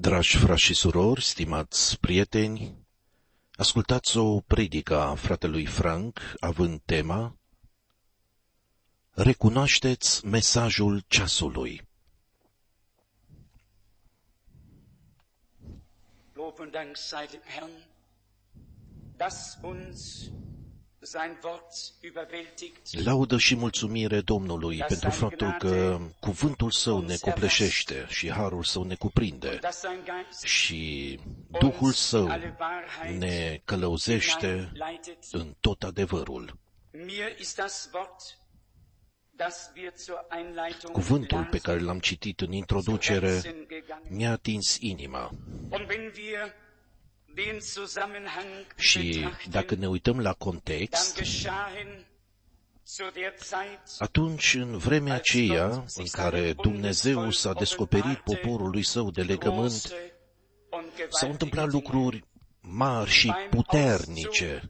Dragi frați și surori, stimați prieteni, ascultați o predică a fratelui Frank, având tema Recunoașteți mesajul ceasului. Lob und Dank sei dem Herrn, dass uns sein Wort überwältigt. Laudă și mulțumire Domnului pentru faptul că cuvântul Său ne copleșește și harul Său ne cuprinde și Duhul Său ne călăuzește în tot adevărul. Cuvântul pe care l-am citit în introducere mi-a atins inima. Și dacă ne uităm la context, atunci, în vremea aceea în care Dumnezeu s-a descoperit poporului Său de legământ, s-au întâmplat lucruri mari și puternice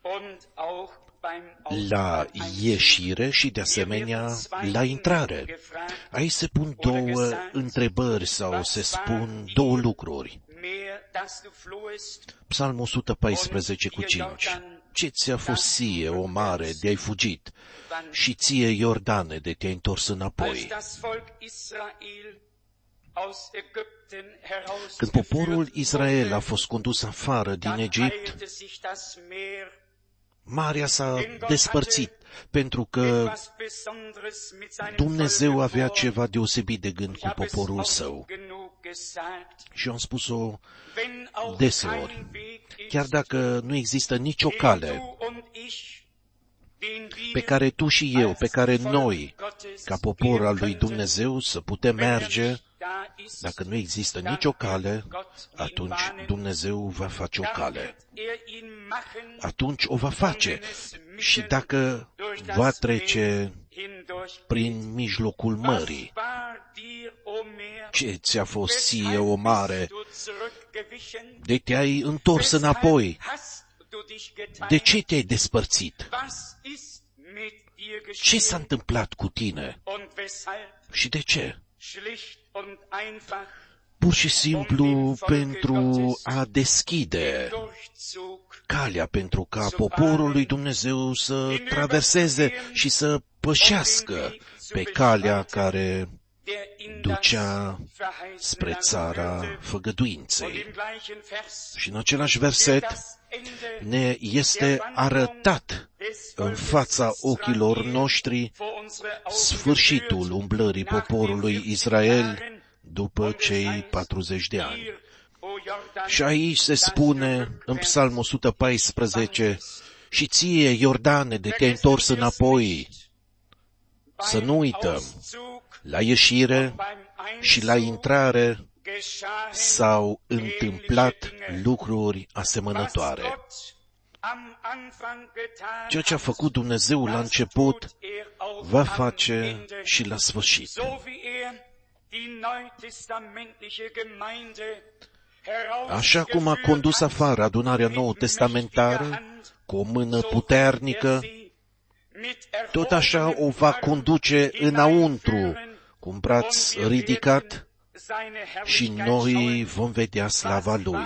la ieșire și, de asemenea, la intrare. Aici se pun două întrebări sau se spun două lucruri. Psalmul 114 cu 5. Ce ți-a fost ție, o mare, de-ai fugit, și ție, Iordane, de te-ai întors înapoi? Când poporul Israel a fost condus afară din Egipt, marea s-a despărțit, pentru că Dumnezeu avea ceva deosebit de gând cu poporul Său. Și eu am spus-o deseori, chiar dacă nu există nicio cale pe care tu și eu, pe care noi, ca popor al lui Dumnezeu, să putem merge, dacă nu există nicio cale, atunci Dumnezeu va face o cale. Atunci o va face. Și dacă va trece prin mijlocul mării, ce ți-a fost ție, o mare, de te-ai întors înapoi? De ce te-ai despărțit? Ce s-a întâmplat cu tine? Și de ce? Pur și simplu pentru a deschide calea pentru ca poporul lui Dumnezeu să traverseze și să pășească pe calea care ducea spre țara făgăduinței. Și în același verset ne este arătat în fața ochilor noștri sfârșitul umblării poporului Israel după cei 40 de ani. Și aici se spune în Psalmul 114, și ție, Iordane, de te-ai întors înapoi. Să nu uităm, la ieșire și la intrare s-au întâmplat lucruri asemănătoare. Ceea ce a făcut Dumnezeu la început, va face și la sfârșit. Așa cum a condus afară adunarea nou-testamentară cu o mână puternică, tot așa o va conduce înăuntru cu un braț ridicat și noi vom vedea slava Lui.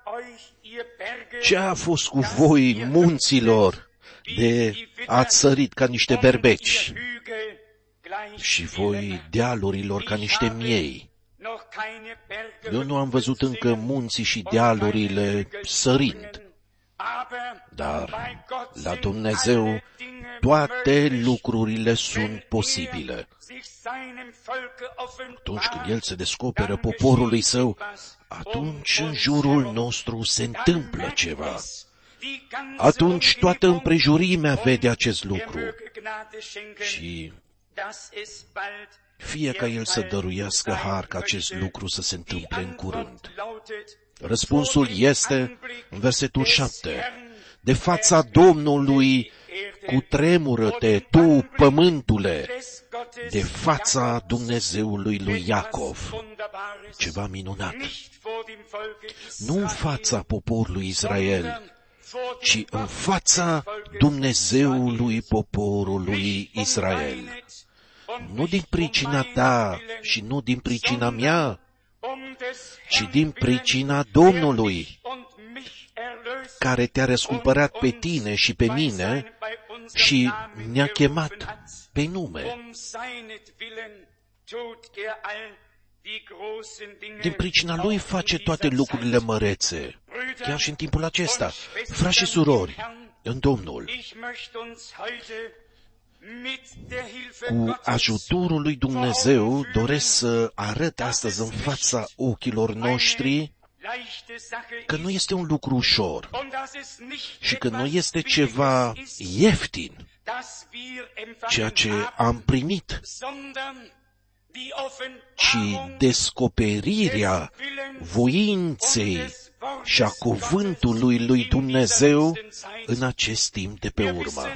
Ce a fost cu voi, munților, de ați sărit ca niște berbeci și voi, dealurilor, ca niște miei? Eu nu am văzut încă munții și dealurile sărind, dar la Dumnezeu toate lucrurile sunt posibile. Atunci când El se descoperă poporului Său, atunci în jurul nostru se întâmplă ceva. Atunci toată împrejurimea vede acest lucru și fie ca El să dăruiască har ca acest lucru să se întâmple în curând. Răspunsul este în versetul 7. De fața Domnului cutremură-te, tu, pământule, de fața Dumnezeului lui Iacov. Ceva minunat. Nu în fața poporului Israel, ci în fața Dumnezeului poporului Israel. Nu din pricina ta și nu din pricina mea, ci din pricina Domnului, care te-a răscumpărat pe tine și pe mine și ne-a chemat pe nume. Din pricina Lui face toate lucrurile mărețe, chiar și în timpul acesta. Frați și surori, în Domnul, cu ajutorul lui Dumnezeu doresc să arăt astăzi în fața ochilor noștri că nu este un lucru ușor și că nu este ceva ieftin ceea ce am primit, ci descoperirea voinței și a cuvântului lui Dumnezeu în acest timp de pe urmă.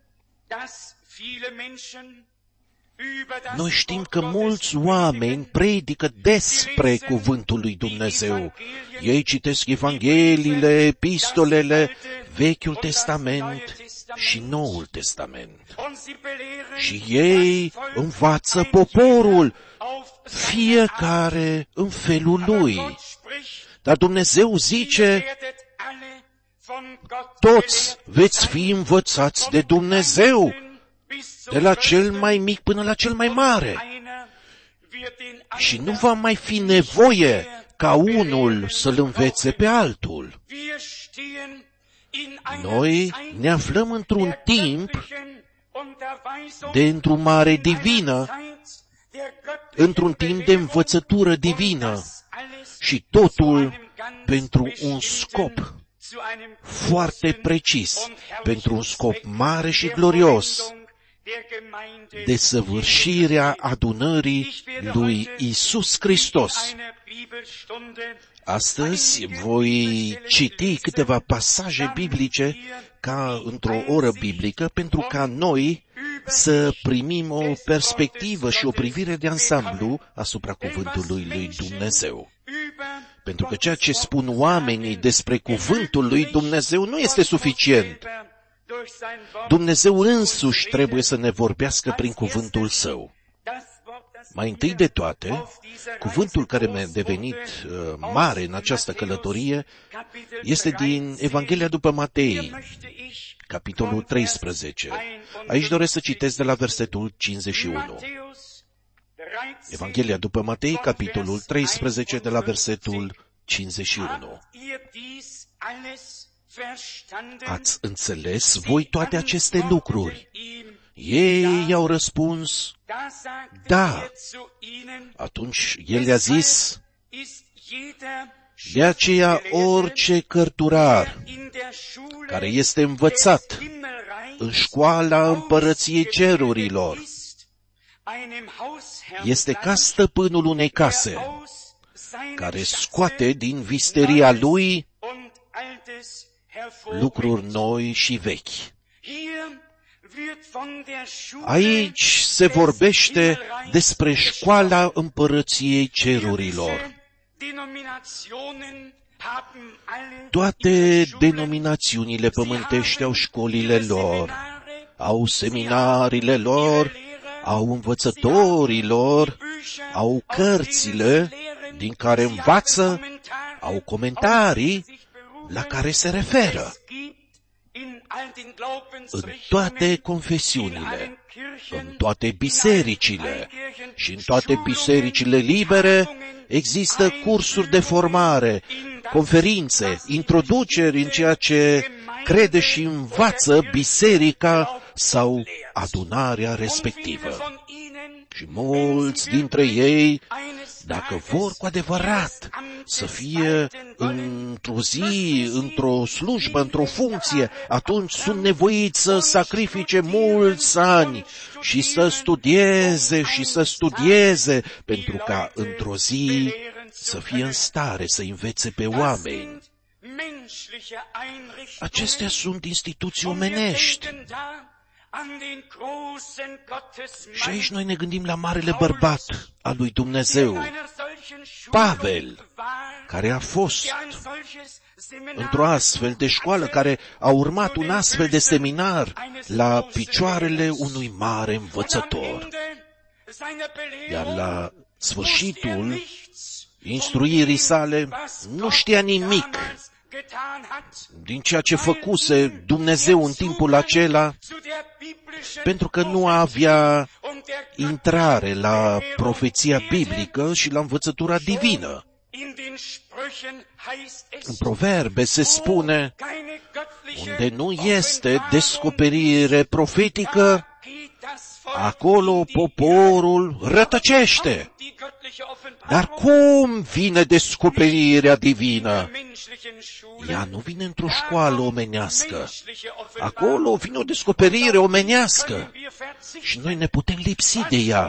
Noi știm că mulți oameni predică despre cuvântul lui Dumnezeu. Ei citesc Evangheliile, epistolele, Vechiul Testament și Noul Testament. Și ei învață poporul, fiecare în felul lui. Dar Dumnezeu zice, toți veți fi învățați de Dumnezeu, de la cel mai mic până la cel mai mare. Și nu va mai fi nevoie ca unul să-l învețe pe altul. Noi ne aflăm într-un timp de îndrumare divină, într-un timp de învățătură divină și totul pentru un scop foarte precis, pentru un scop mare și glorios, desăvârșirea adunării lui Iisus Hristos. Astăzi voi citi câteva pasaje biblice ca într-o oră biblică pentru ca noi să primim o perspectivă și o privire de ansamblu asupra cuvântului lui Dumnezeu. Pentru că ceea ce spun oamenii despre cuvântul lui Dumnezeu nu este suficient. Dumnezeu însuși trebuie să ne vorbească prin cuvântul Său. Mai întâi de toate, cuvântul care mi-a devenit mare în această călătorie este din Evanghelia după Matei, capitolul 13. Aici doresc să citesc de la versetul 51. Evanghelia după Matei, capitolul 13, de la versetul 51. Ați înțeles voi toate aceste lucruri? Ei i-au răspuns, da. Atunci el le-a zis, de aceea orice cărturar care este învățat în școala împărăției cerurilor este ca stăpânul unei case, care scoate din visteria lui lucruri noi și vechi. Aici se vorbește despre școala împărăției cerurilor. Toate denominațiunile pământești au școlile lor, au seminariile lor, au învățătorii lor, au cărțile din care învață, au comentarii la care se referă. În toate confesiunile, în toate bisericile și în toate bisericile libere există cursuri de formare, conferințe, introduceri în ceea ce crede și învață biserica sau adunarea respectivă. Și mulți dintre ei, dacă vor cu adevărat să fie într-o zi, într-o slujbă, într-o funcție, atunci sunt nevoiți să sacrifice mulți ani și să studieze pentru ca într-o zi să fie în stare să învețe pe oameni. Acestea sunt instituții omenești. Și aici noi ne gândim la marele bărbat al lui Dumnezeu, Pavel, care a fost într-o astfel de școală, care a urmat un astfel de seminar la picioarele unui mare învățător. Iar la sfârșitul instruirii sale, nu știa nimic din ceea ce făcuse Dumnezeu în timpul acela, pentru că nu avea intrare la profeția biblică și la învățătura divină. În Proverbe se spune, unde nu este descoperire profetică, acolo poporul rătăcește. Dar cum vine descoperirea divină? Ea nu vine într-o școală omenească. Acolo vine o descoperire omenească și noi ne putem lipsi de ea.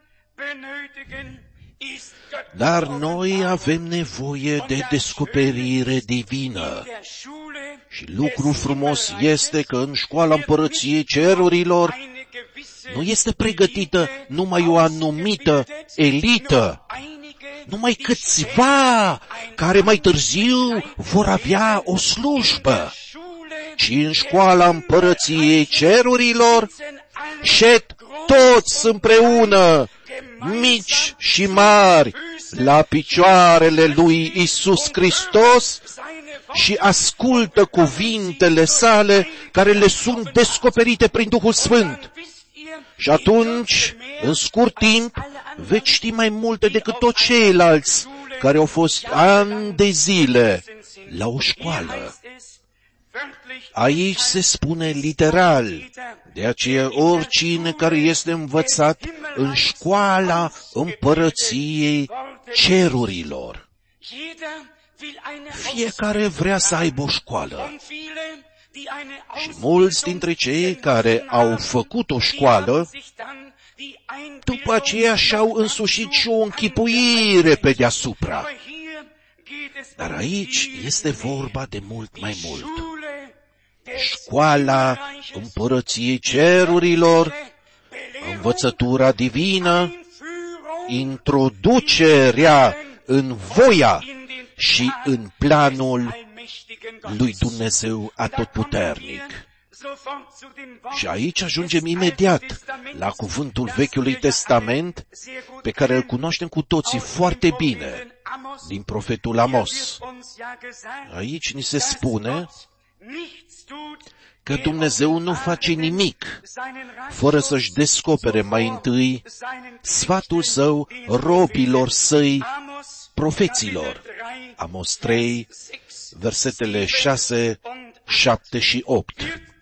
Dar noi avem nevoie de descoperire divină. Și lucrul frumos este că în școala împărăției cerurilor nu este pregătită numai o anumită elită, numai câțiva care mai târziu vor avea o slujbă, ci în școala împărăției cerurilor șed toți împreună, mici și mari, la picioarele lui Iisus Hristos și ascultă cuvintele sale care le sunt descoperite prin Duhul Sfânt. Și atunci, în scurt timp, veți ști mai multe decât toți ceilalți care au fost ani de zile la o școală. Aici se spune literal, de aceea oricine care este învățat în școala împărăției cerurilor. Fiecare vrea să aibă o școală. Și mulți dintre cei care au făcut o școală, după aceea și-au însușit și o închipuire pe deasupra. Dar aici este vorba de mult mai mult. Școala împărăției cerurilor, învățătura divină, introducerea în voia și în planul lui Dumnezeu Atotputernic. Și aici ajungem imediat la cuvântul Vechiului Testament, pe care îl cunoaștem cu toții foarte bine, din profetul Amos. Aici ni se spune că Dumnezeu nu face nimic fără să-și descopere mai întâi sfatul său robilor săi, profeților. Amos 3, versetele 6, 7 și 8.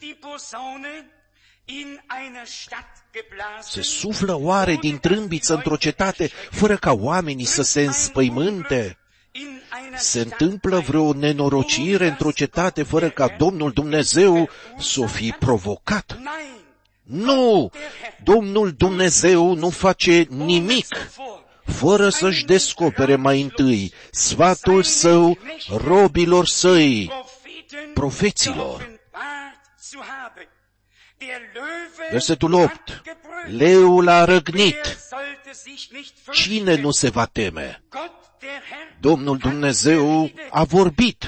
Se suflă oare din trâmbiță într-o cetate fără ca oamenii să se înspăimânte? Se întâmplă vreo nenorocire într-o cetate fără ca Domnul Dumnezeu să o fi provocat? Nu! Domnul Dumnezeu nu face nimic fără să-și descopere mai întâi sfatul său robilor săi, profeților. Versetul 8. Leul a răgnit. Cine nu se va teme? Domnul Dumnezeu a vorbit.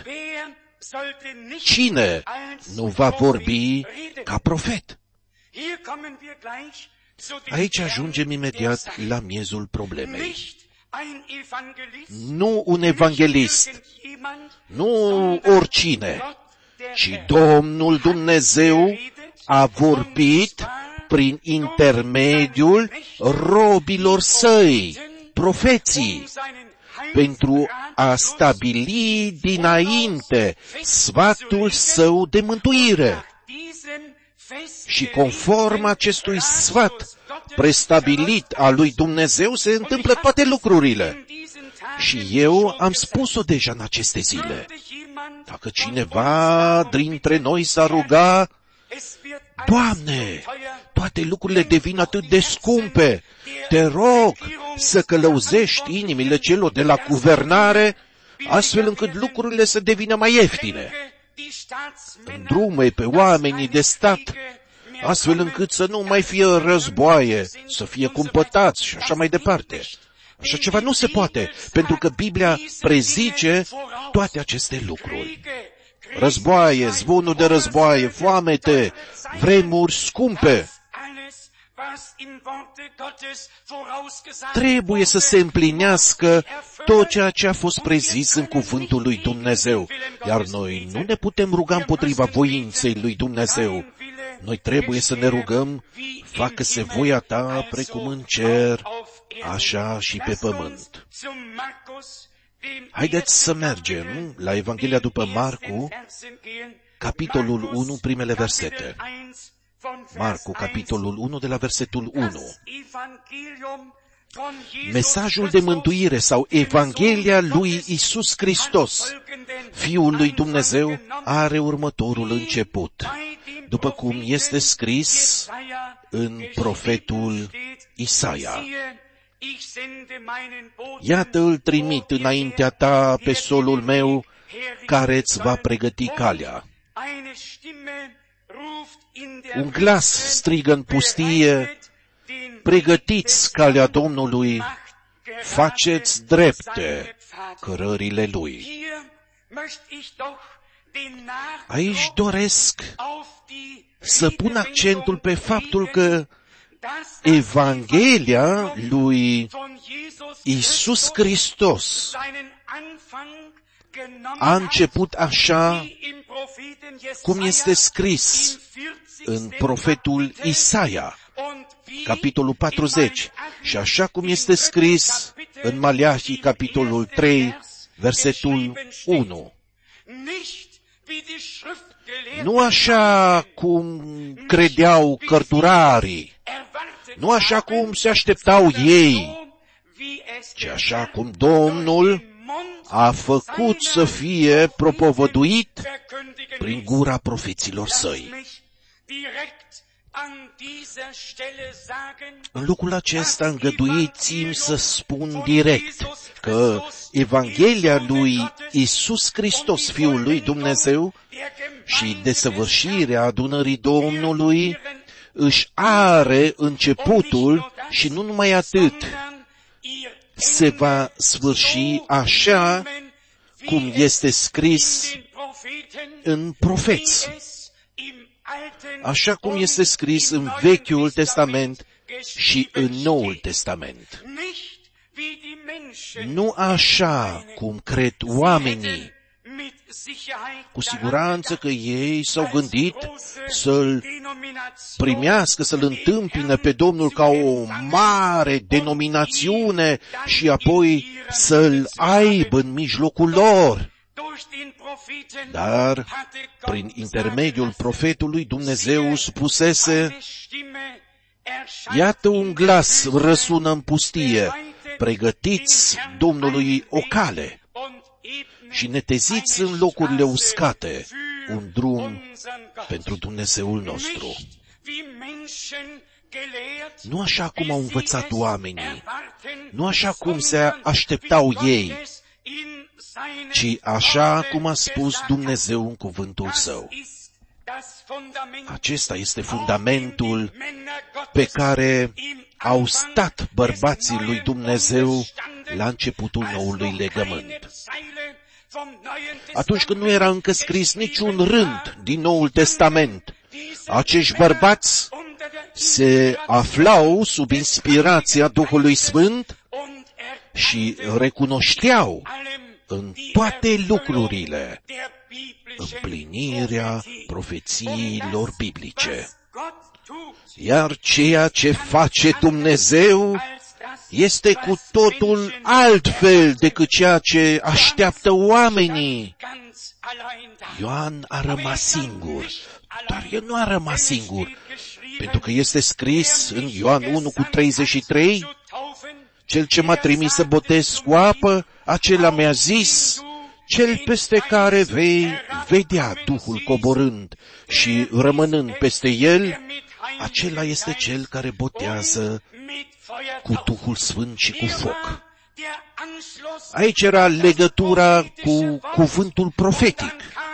Cine nu va vorbi ca profet? Aici ajungem imediat la miezul problemei. Nu un evanghelist, nu oricine, ci Domnul Dumnezeu a vorbit prin intermediul robilor săi, profeții, pentru a stabili dinainte sfatul său de mântuire. Și conform acestui sfat prestabilit al lui Dumnezeu se întâmplă toate lucrurile. Și eu am spus-o deja în aceste zile. Dacă cineva dintre noi s-ar ruga, Doamne, toate lucrurile devin atât de scumpe, te rog să călăuzești inimile celor de la guvernare, astfel încât lucrurile să devină mai ieftine. Îndrume pe oamenii de stat, astfel încât să nu mai fie războaie, să fie cumpătați și așa mai departe. Așa ceva nu se poate, pentru că Biblia prezice toate aceste lucruri. Războaie, zvonul de războaie, foamete, vremuri scumpe. Trebuie să se împlinească tot ceea ce a fost prezis în cuvântul lui Dumnezeu, iar noi nu ne putem ruga împotriva voinței lui Dumnezeu. Noi trebuie să ne rugăm, facă-se voia ta precum în cer, așa și pe pământ. Haideți să mergem la Evanghelia după Marcu, capitolul 1, primele versete. Marcu, capitolul 1, de la versetul 1. Mesajul de mântuire sau Evanghelia lui Iisus Hristos, Fiul lui Dumnezeu, are următorul început, după cum este scris în profetul Isaia. Iată, îl trimit înaintea ta pe solul meu, care îți va pregăti calea. Un glas strigă în pustie, pregătiți calea Domnului, faceți drepte cărările Lui. Aici doresc să pun accentul pe faptul că Evanghelia lui Iisus Hristos a început așa cum este scris în profetul Isaia, capitolul 40, și așa cum este scris în Maleahi, capitolul 3, versetul 1. Nu așa cum credeau cărturarii, nu așa cum se așteptau ei, ci așa cum Domnul a făcut să fie propovăduit prin gura profeților săi. În locul acesta îngăduiți-mi să spun direct că Evanghelia lui Iisus Hristos, Fiul lui Dumnezeu, și desăvârșirea adunării Domnului își are începutul și nu numai atât, se va sfârși așa cum este scris în profeți, așa cum este scris în Vechiul Testament și în Noul Testament. Nu așa cum cred oamenii. Cu siguranță că ei s-au gândit să-L primească, să-L întâmpine pe Domnul ca o mare denominațiune și apoi să-L aibă în mijlocul lor. Dar, prin intermediul profetului, Dumnezeu spusese, iată un glas răsună în pustie, pregătiți Domnului o cale și neteziți în locurile uscate un drum pentru Dumnezeul nostru. Nu așa cum au învățat oamenii, nu așa cum se așteptau ei, ci așa cum a spus Dumnezeu în cuvântul Său. Acesta este fundamentul pe care au stat bărbații lui Dumnezeu la începutul noului legământ. Atunci când nu era încă scris niciun rând din Noul Testament, acești bărbați se aflau sub inspirația Duhului Sfânt și recunoșteau în toate lucrurile împlinirea profețiilor biblice. Iar ceea ce face Dumnezeu este cu totul altfel decât ceea ce așteaptă oamenii. Ioan a rămas singur, dar el nu a rămas singur, pentru că este scris în Ioan 1:33, cel ce m-a trimis să botez cu apă, acela mi-a zis, cel peste care vei vedea Duhul coborând și rămânând peste el, acela este cel care botează cu Duhul Sfânt și cu foc. Aici era legătura cu cuvântul profetic.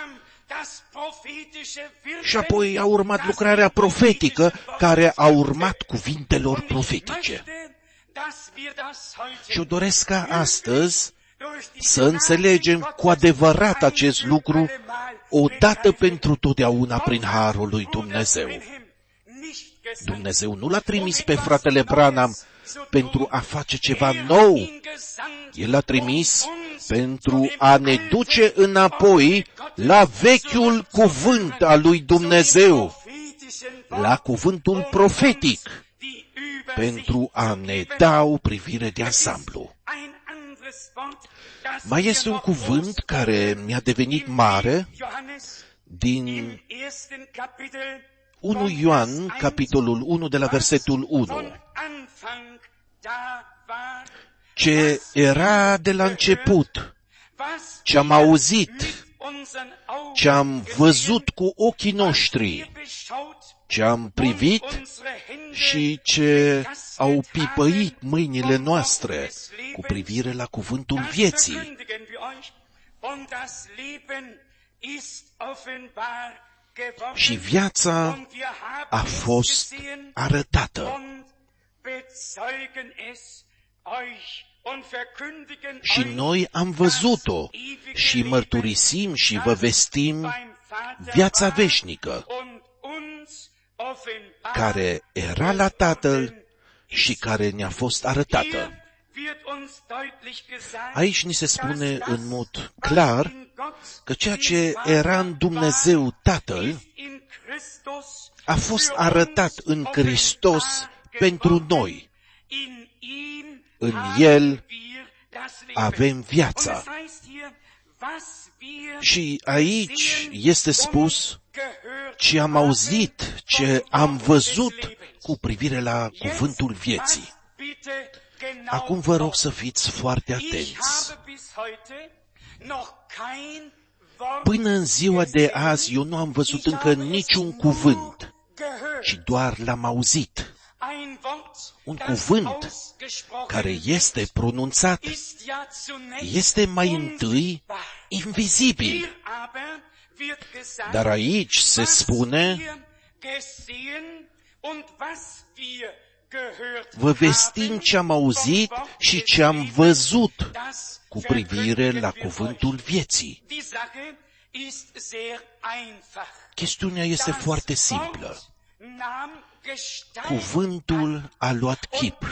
Și apoi a urmat lucrarea profetică, care a urmat cuvintelor profetice. Și eu doresc ca astăzi să înțelegem cu adevărat acest lucru odată pentru totdeauna prin harul lui Dumnezeu. Dumnezeu nu l-a trimis pe fratele Branham pentru a face ceva nou. El l-a trimis pentru a ne duce înapoi la vechiul cuvânt al lui Dumnezeu, la cuvântul profetic, pentru a ne da o privire de ansamblu. Mai este un cuvânt care mi-a devenit mare din 1 Ioan, capitolul 1, de la versetul 1. Ce era de la început, ce am auzit, ce am văzut cu ochii noștri, ce am privit și ce au pipăit mâinile noastre cu privire la cuvântul vieții. Și viața a fost arătată. Și noi am văzut-o și mărturisim și vă vestim viața veșnică, care era la Tatăl și care ne-a fost arătată. Aici ni se spune în mod clar că ceea ce era în Dumnezeu Tatăl a fost arătat în Hristos pentru noi. În El avem viața. Și aici este spus ce am auzit, ce am văzut cu privire la cuvântul vieții. Acum vă rog să fiți foarte atenți. Până în ziua de azi eu nu am văzut încă niciun cuvânt, ci doar l-am auzit. Un cuvânt care este pronunțat este mai întâi invizibil. Dar aici se spune: vă vestim ce am auzit și ce am văzut cu privire la cuvântul vieții. Chestiunea este foarte simplă. Cuvântul a luat chip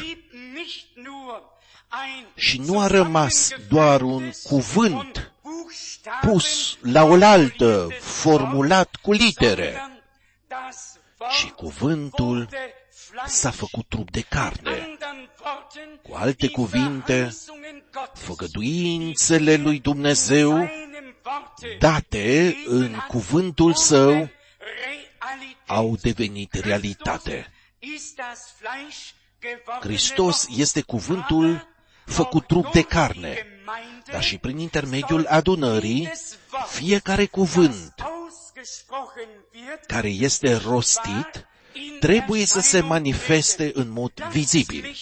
și nu a rămas doar un cuvânt pus la oaltă, formulat cu litere, ci cuvântul s-a făcut trup de carne. Cu alte cuvinte, făgăduințele lui Dumnezeu date în cuvântul Său au devenit realitate. Hristos este cuvântul făcut trup de carne, dar și prin intermediul adunării, fiecare cuvânt care este rostit trebuie să se manifeste în mod vizibil.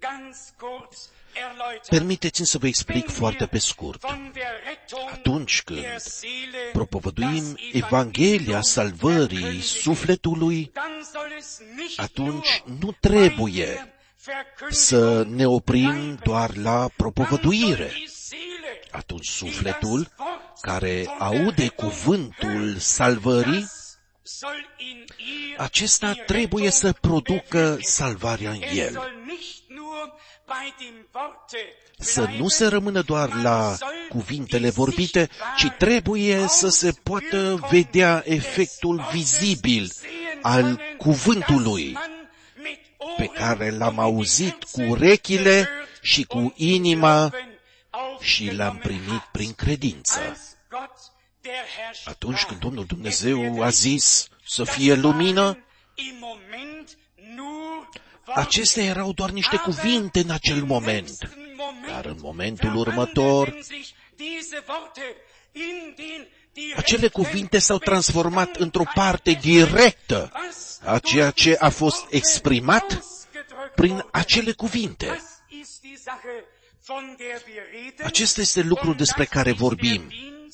Permiteți-mi să vă explic foarte pe scurt. Atunci când propovăduim Evanghelia salvării sufletului, atunci nu trebuie să ne oprim doar la propovăduire. Atunci sufletul care aude cuvântul salvării, acesta trebuie să producă salvarea în el. Să nu se rămână doar la cuvintele vorbite, ci trebuie să se poată vedea efectul vizibil al cuvântului pe care l-am auzit cu urechile și cu inima și l-am primit prin credință. Atunci când Domnul Dumnezeu a zis să fie lumină, acestea erau doar niște cuvinte în acel moment. Dar în momentul următor, acele cuvinte s-au transformat într-o parte directă a ceea ce a fost exprimat prin acele cuvinte. Acesta este lucrul despre care vorbim.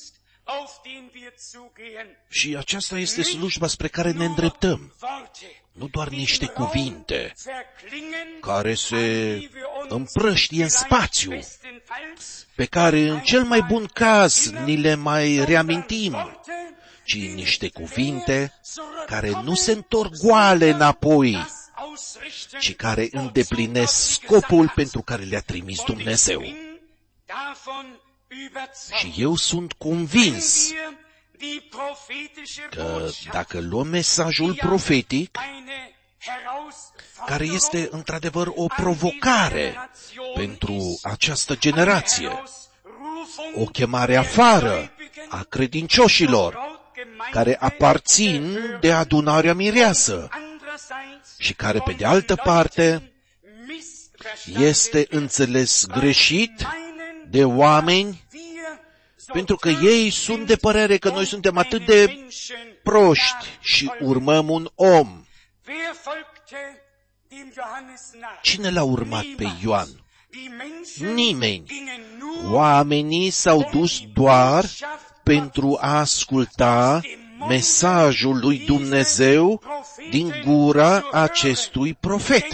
Și aceasta este slujba spre care ne îndreptăm. Nu doar niște cuvinte care se împrăștie în spațiu, pe care în cel mai bun caz ni le mai reamintim, ci niște cuvinte care nu se întorc goale înapoi, ci care îndeplinesc scopul pentru care le-a trimis Dumnezeu. Și eu sunt convins că dacă luăm mesajul profetic, care este într-adevăr o provocare pentru această generație, o chemare afară a credincioșilor care aparțin de adunarea mireasă și care, pe de altă parte, este înțeles greșit de oameni, pentru că ei sunt de părere că noi suntem atât de proști și urmăm un om. Cine l-a urmat pe Ioan? Nimeni. Oamenii s-au dus doar pentru a asculta mesajul lui Dumnezeu din gura acestui profet.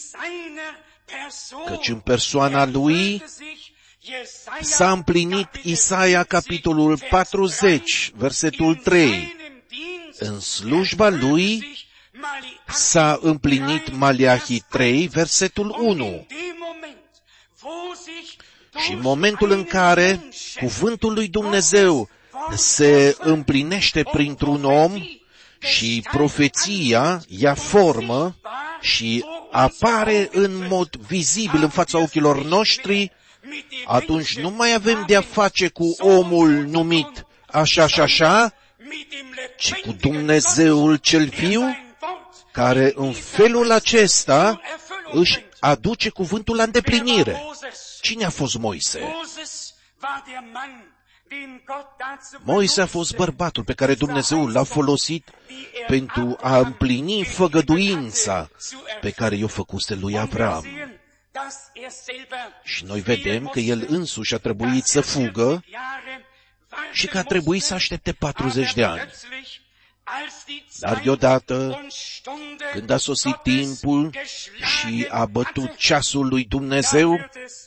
Căci în persoana lui s-a împlinit Isaia capitolul 40, versetul 3. În slujba lui s-a împlinit Maleahi 3, versetul 1. Și în momentul în care cuvântul lui Dumnezeu se împlinește printr-un om și profeția ia formă și apare în mod vizibil în fața ochilor noștri, atunci nu mai avem de-a face cu omul numit așa și așa, ci cu Dumnezeul cel viu, care în felul acesta își aduce cuvântul la îndeplinire. Cine a fost Moise? Moise a fost bărbatul pe care Dumnezeu l-a folosit pentru a împlini făgăduința pe care i-o făcuse lui Avram. Și noi vedem că el însuși a trebuit să fugă și că a trebuit să aștepte 40 de ani. Dar deodată, când a sosit timpul și a bătut ceasul lui Dumnezeu,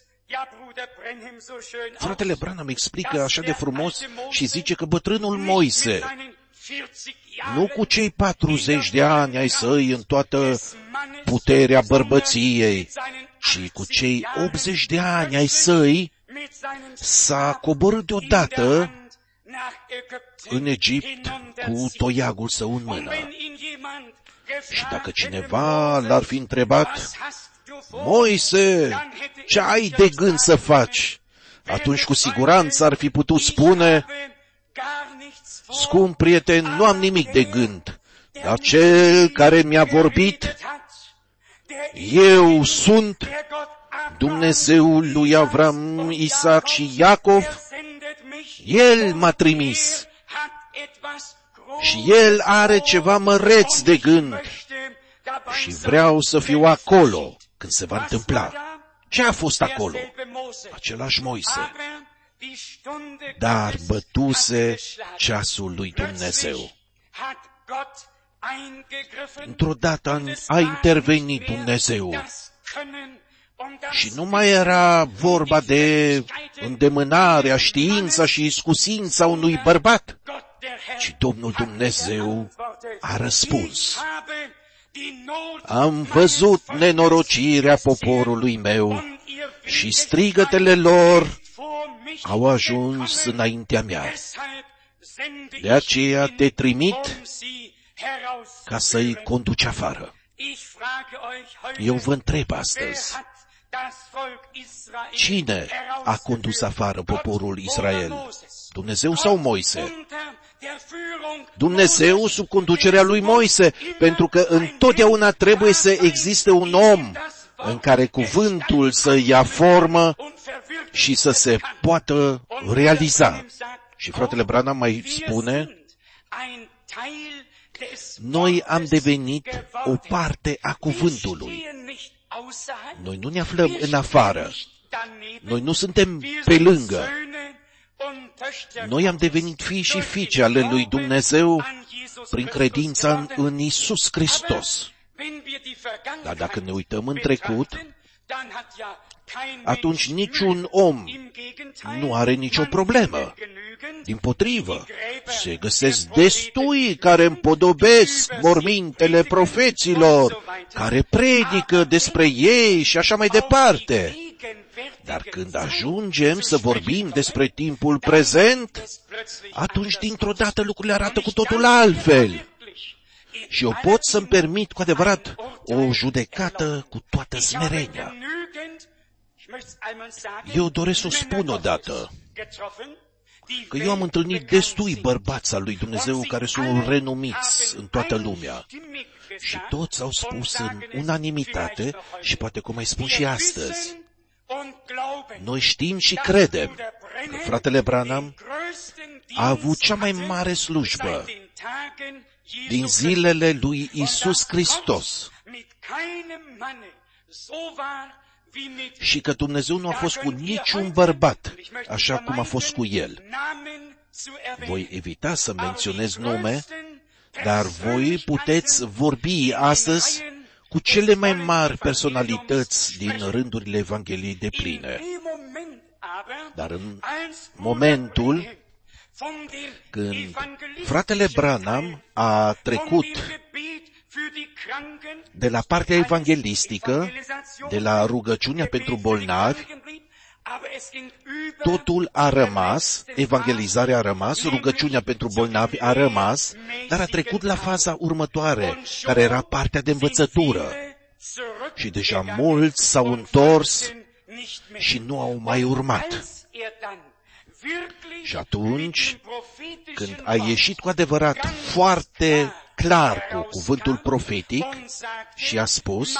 fratele Branham explică așa de frumos și zice că bătrânul Moise, nu cu cei 40 de ani ai săi în toată puterea bărbăției, ci cu cei 80 de ani ai săi, s-a coborât deodată în Egipt cu toiagul său în mână. Și dacă cineva l-ar fi întrebat, Moise, ce ai de gând să faci? Atunci cu siguranță ar fi putut spune, scump prieten, nu am nimic de gând, dar cel care mi-a vorbit, eu sunt Dumnezeul lui Avram, Isaac și Iacov, El m-a trimis și El are ceva măreț de gând și vreau să fiu acolo când se va întâmpla. Ce a fost acolo? Același Moise. Dar bătuse ceasul lui Dumnezeu. Într-o dată a intervenit Dumnezeu și nu mai era vorba de îndemânarea, știința și iscusința unui bărbat, ci Domnul Dumnezeu a răspuns. Am văzut nenorocirea poporului meu și strigătele lor au ajuns înaintea mea. De aceea te trimit ca să-i conduci afară. Eu vă întreb astăzi, cine a condus afară poporul Israel? Dumnezeu sau Moise? Dumnezeu sub conducerea lui Moise, pentru că întotdeauna trebuie să existe un om în care cuvântul să ia formă și să se poată realiza. Și fratele Branham mai spune, noi am devenit o parte a cuvântului. Noi nu ne aflăm în afară. Noi nu suntem pe lângă. Noi am devenit fii și fiice ale lui Dumnezeu prin credința în Iisus Hristos. Dar dacă ne uităm în trecut, atunci niciun om nu are nicio problemă. Dimpotrivă, se găsesc destui care împodobesc mormintele profeților, care predică despre ei și așa mai departe. Dar când ajungem să vorbim despre timpul prezent, atunci dintr-o dată lucrurile arată cu totul altfel. Și eu pot să-mi permit cu adevărat o judecată cu toată smerenia. Eu doresc să o spun odată, că eu am întâlnit destui bărbați al lui Dumnezeu care sunt renumiți în toată lumea. Și toți au spus în unanimitate, și poate cum mai spun și astăzi, noi știm și credem că fratele Branham a avut cea mai mare slujbă din zilele lui Iisus Hristos și că Dumnezeu nu a fost cu niciun bărbat așa cum a fost cu el. Voi evita să menționez nume, dar voi puteți vorbi astăzi cu cele mai mari personalități din rândurile Evangheliei depline. Dar în momentul când fratele Branham a trecut de la partea evanghelistică, de la rugăciunea pentru bolnavi, totul a rămas, evangelizarea a rămas, rugăciunea pentru bolnavi a rămas, dar a trecut la faza următoare, care era partea de învățătură. Și deja mulți s-au întors și nu au mai urmat. Și atunci, când a ieșit cu adevărat foarte clar cu cuvântul profetic și a spus,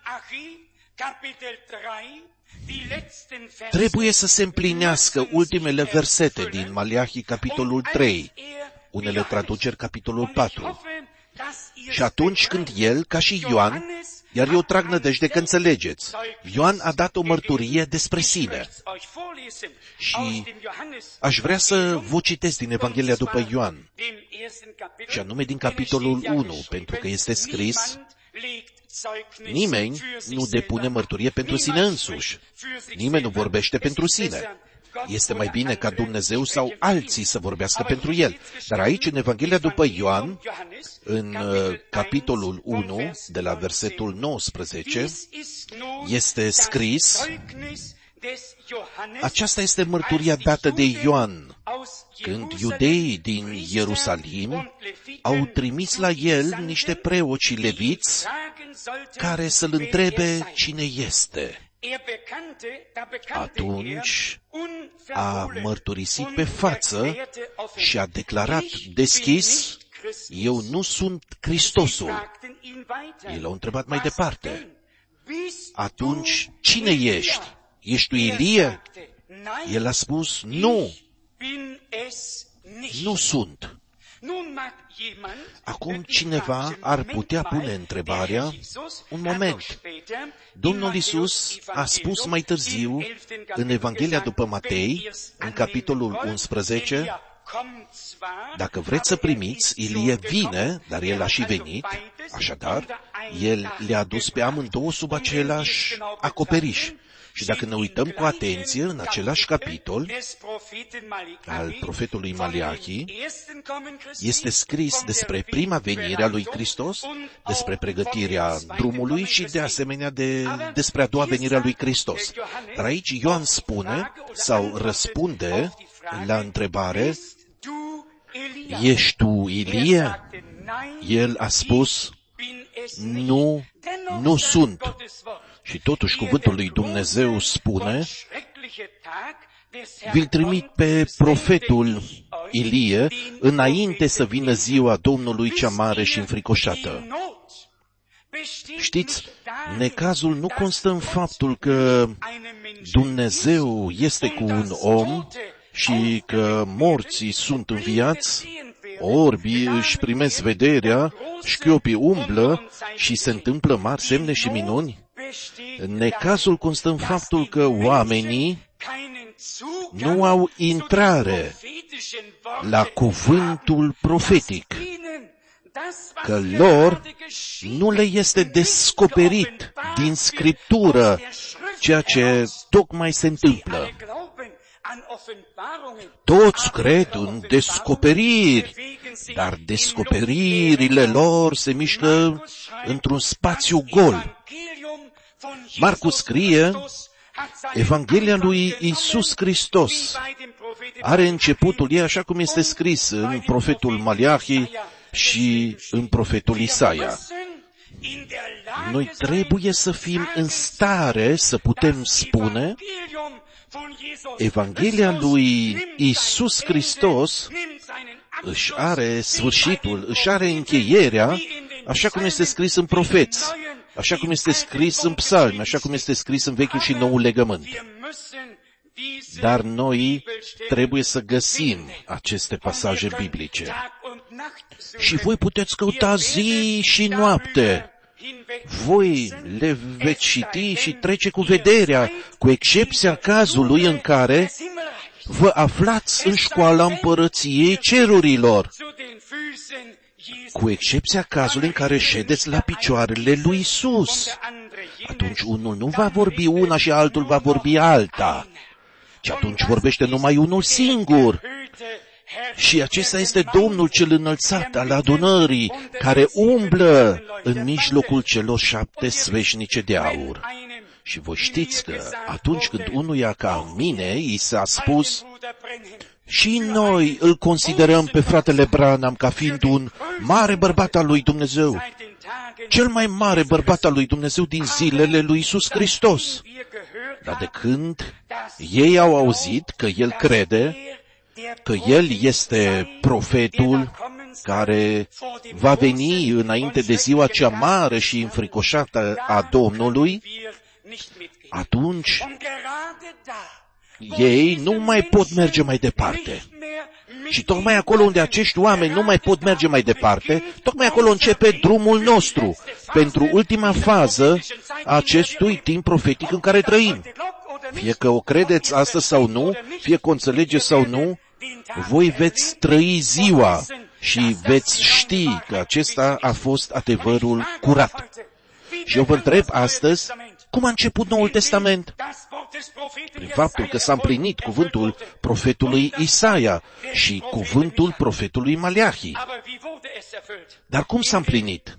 trebuie să se împlinească ultimele versete din Maleahi, capitolul 3, unele traduceri, capitolul 4. Și atunci când el, ca și Ioan, iar eu trag nădejde că înțelegeți, Ioan a dat o mărturie despre sine. Și aș vrea să vă citesc din Evanghelia după Ioan, și anume din capitolul 1, pentru că este scris, nimeni nu depune mărturie pentru sine însuși. Nimeni nu vorbește pentru sine. Este mai bine ca Dumnezeu sau alții să vorbească pentru el. Dar aici, în Evanghelia după Ioan, în capitolul 1, de la versetul 19, este scris, aceasta este mărturia dată de Ioan, când iudeii din Ierusalim au trimis la el niște preoți și leviți care să-l întrebe cine este. Atunci a mărturisit pe față și a declarat deschis, eu nu sunt Hristosul. Ei l-au întrebat mai departe, atunci cine ești? Ești tu Ilie? El a spus, nu, nu sunt. Acum cineva ar putea pune întrebarea, un moment, Domnul Iisus a spus mai târziu, în Evanghelia după Matei, în capitolul 11, dacă vreți să primiți, Ilie vine, dar el a și venit, așadar, el le-a adus pe amândouă sub același acoperiș. Și dacă ne uităm cu atenție în același capitol al profetului Maleahi, este scris despre prima venire a lui Hristos, despre pregătirea drumului și de asemenea despre a doua venire a lui Hristos. Dar aici Ioan spune sau răspunde la întrebare, ești tu Ilie? El a spus, nu, nu sunt. Și totuși cuvântul lui Dumnezeu spune, vi-l trimit pe profetul Ilie înainte să vină ziua Domnului cea mare și înfricoșată. Știți, necazul nu constă în faptul că Dumnezeu este cu un om și că morții sunt înviați, orbii își primesc vederea, șchiopii umblă și se întâmplă mari semne și minuni. Necazul constă în faptul că oamenii nu au intrare la cuvântul profetic, că lor nu le este descoperit din Scriptură ceea ce tocmai se întâmplă. Toți cred în descoperiri, dar descoperirile lor se mișcă într-un spațiu gol. Marcu scrie, Evanghelia lui Iisus Hristos are începutul ei așa cum este scris în profetul Maleahi și în profetul Isaia. Noi trebuie să fim în stare să putem spune Evanghelia lui Iisus Hristos își are sfârșitul, își are încheierea, așa cum este scris în profeți, așa cum este scris în psalmi, așa cum este scris în Vechiul și Noul Legământ. Dar noi trebuie să găsim aceste pasaje biblice. Și voi puteți căuta zi și noapte. Voi le veți citi și trece cu vederea, cu excepția cazului în care vă aflați în școala împărăției cerurilor, cu excepția cazului în care ședeți la picioarele lui Iisus. Atunci unul nu va vorbi una și altul va vorbi alta, ci atunci vorbește numai unul singur. Și acesta este Domnul cel înălțat al adunării, care umblă în mijlocul celor 7 sfeșnice de aur. Și voi știți că atunci când unuia ca mine i s-a spus, și noi îl considerăm pe fratele Branham ca fiind un mare bărbat al lui Dumnezeu, cel mai mare bărbat al lui Dumnezeu din zilele lui Iisus Hristos. Dar de când ei au auzit că el crede că el este profetul care va veni înainte de ziua cea mare și înfricoșată a Domnului, atunci ei nu mai pot merge mai departe. Și tocmai acolo unde acești oameni nu mai pot merge mai departe, tocmai acolo începe drumul nostru pentru ultima fază a acestui timp profetic în care trăim. Fie că o credeți astăzi sau nu, fie că o înțelegeți sau nu, voi veți trăi ziua și veți ști că acesta a fost adevărul curat. Și eu vă întreb astăzi, cum a început Noul Testament? Prin faptul că s-a împlinit cuvântul profetului Isaia și cuvântul profetului Maleahi. Dar cum s-a împlinit?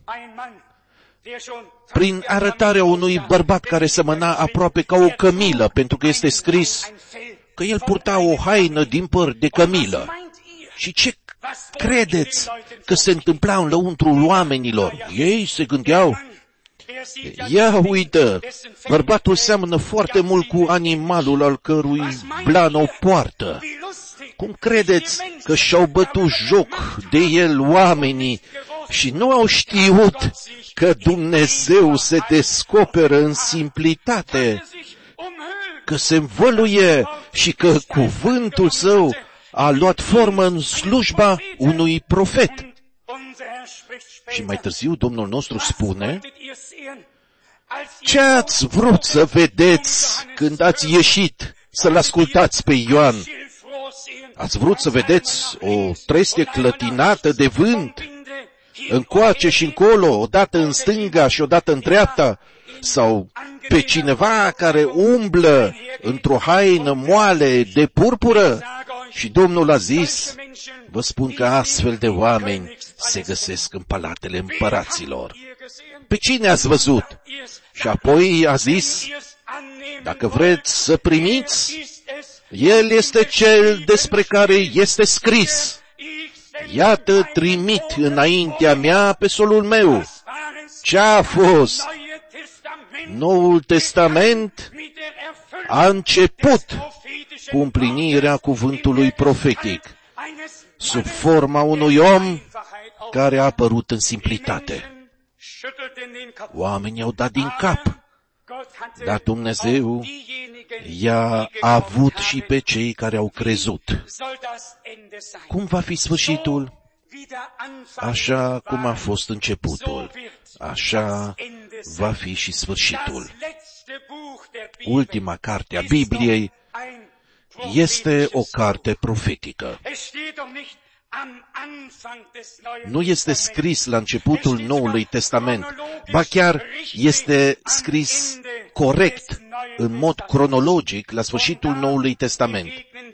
Prin arătarea unui bărbat care semăna aproape ca o cămilă, pentru că este scris că el purta o haină din păr de cămilă. Și ce credeți că se întâmpla în lăuntrul oamenilor? Ei se gândeau, ia uită, bărbatul seamănă foarte mult cu animalul al cărui blană o poartă. Cum credeți că și-au bătut joc de el oamenii și nu au știut că Dumnezeu se descoperă în simplitate, că se învăluie și că cuvântul său a luat formă în slujba unui profet. Și mai târziu Domnul nostru spune, ce ați vrut să vedeți când ați ieșit să-l ascultați pe Ioan? Ați vrut să vedeți o trestie clătinată de vânt, încoace și încolo, odată în stânga și odată în dreapta, sau pe cineva care umblă într-o haină moale de purpură? Și Domnul a zis, vă spun că astfel de oameni se găsesc în palatele împăraților. Pe cine ați văzut? Și apoi a zis, dacă vreți să primiți, El este cel despre care este scris. Iată, trimit înaintea mea pe solul meu. Ce a fost? Noul Testament a început cu împlinirea cuvântului profetic, sub forma unui om care a apărut în simplitate. Oamenii au dat din cap, dar Dumnezeu i-a avut și pe cei care au crezut. Cum va fi sfârșitul? Așa cum a fost începutul, așa va fi și sfârșitul. Ultima carte a Bibliei este o carte profetică. Nu este scris la începutul Noului Testament, ba chiar este scris corect, în mod cronologic, la sfârșitul Noului Testament.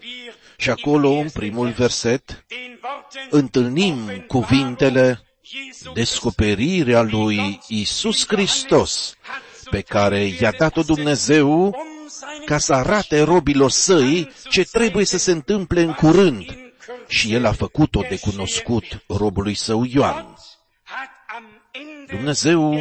Și acolo, în primul verset, întâlnim cuvintele descoperirea lui Iisus Hristos, pe care i-a dat-o Dumnezeu ca să arate robilor săi ce trebuie să se întâmple în curând. Și El a făcut-o de cunoscut robului său Ioan. Dumnezeu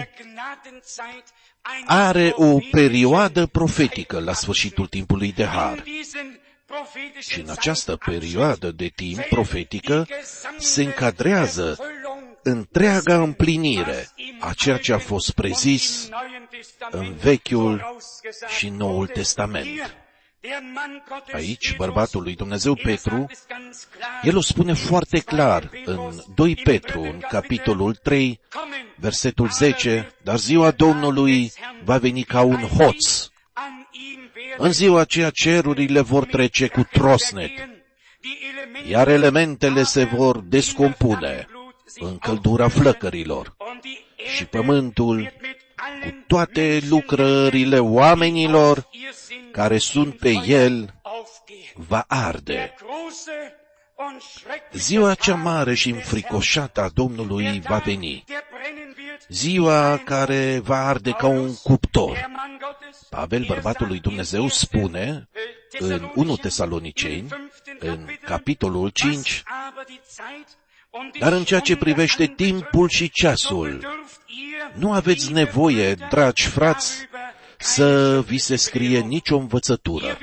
are o perioadă profetică la sfârșitul timpului de har. Și în această perioadă de timp profetică se încadrează întreaga împlinire a ceea ce a fost prezis în Vechiul și Noul Testament. Aici, bărbatul lui Dumnezeu Petru, el o spune foarte clar în 2 Petru, în capitolul 3, versetul 10, dar ziua Domnului va veni ca un hoț. În ziua aceea cerurile vor trece cu trosnet, iar elementele se vor descompune în căldura flăcărilor și pământul cu toate lucrările oamenilor care sunt pe el va arde. Ziua cea mare și înfricoșată a Domnului va veni. Ziua care va arde ca un cuptor. Pavel, bărbatul lui Dumnezeu, spune în 1 Tesaloniceni, în capitolul 5, dar în ceea ce privește timpul și ceasul, nu aveți nevoie, dragi frați, să vi se scrie nicio învățătură,